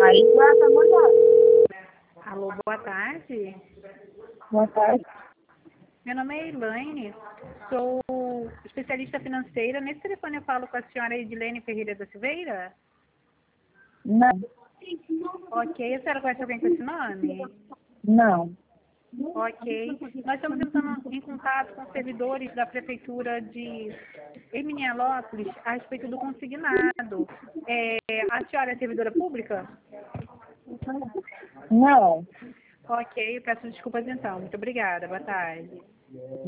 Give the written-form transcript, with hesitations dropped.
Aí, essa mulher. Alô, boa tarde. Boa tarde. Meu nome é Elaine, sou especialista financeira. Nesse telefone eu falo com a senhora Edilene Ferreira da Silveira? Não. Ok, a senhora conhece alguém com esse nome? Não. Ok. Nós estamos entrando em contato com servidores da Prefeitura de Herminópolis a respeito do consignado. A senhora é servidora pública? Não. Ok, peço desculpas então. Muito obrigada. Boa tarde.